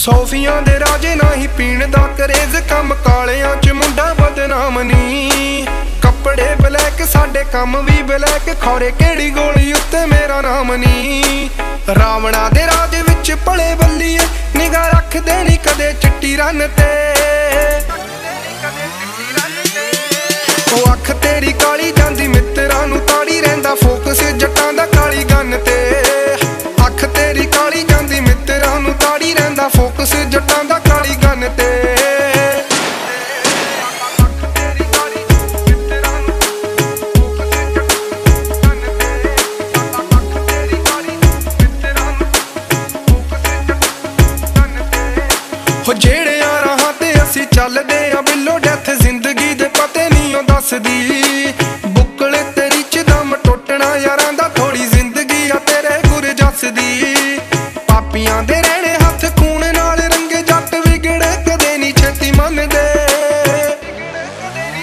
ਸੋਫੀਆਂ ਦੇ ਰਾਜੇ ਨਹੀਂ ਪੀਣ ਦਾ ਕਰੇਜ਼, ਕੰਮ ਕਾਲਿਆਂ ਚ ਮੁੰਡਾ ਬਦਨਾਮ ਨੀ। ਕੱਪੜੇ ਬਲੈਕ ਸਾਡੇ ਕੰਮ ਵੀ ਬਲੈਕ, ਖੌਰੇ ਕਿਹੜੀ ਗੋਲੀ ਉੱਤੇ ਮੇਰਾ ਨਾਮ ਨੀ। ਰਾਵਣਾ ਦੇ ਰਾਜ ਵਿੱਚ ਪਲੇ ਬੱਲੀਏ, ਨਿਗਾਹ ਰੱਖਦੇ ਨੀ ਕਦੇ ਚਿੱਟੀ ਰੰਨ ਤੇ। ਉਹ ਅੱਖ ਤੇਰੀ ਕਾਲੀ ਜਾਂਦੀ ਮਿੱਤਰਾਂ ਨੂੰ ਤਾੜੀ, ਰਹਿੰਦਾ ਫੋਕਸ ਜੱਟਾਂ ਦਾ ਕਾਲੀ ਗੰਨ ਤੇ। ਅੱਖ ਤੇਰੀ ਕਾਲੀ ਜਾਂਦੀ ਮਿੱਤਰਾਂ ਨੂੰ ਤਾੜੀ, ਰਹਿੰਦਾ ਫੋਕਸ ਜੱਟਾਂ ਦਾ ਕਾਲੀ ਗੰਨ ਤੇ। ਹੋ ਜਿਹੜਿਆਂ ਰਾਹਾਂ ਤੇ ਅਸੀਂ ਚੱਲਦੇ ਆ ਬਿੱਲੋ ਡੈਥ ਜ਼ਿੰਦਗੀ ਦੇ ਪਤੇ ਨਹੀਂ ਉਹ ਦੱਸਦੀ।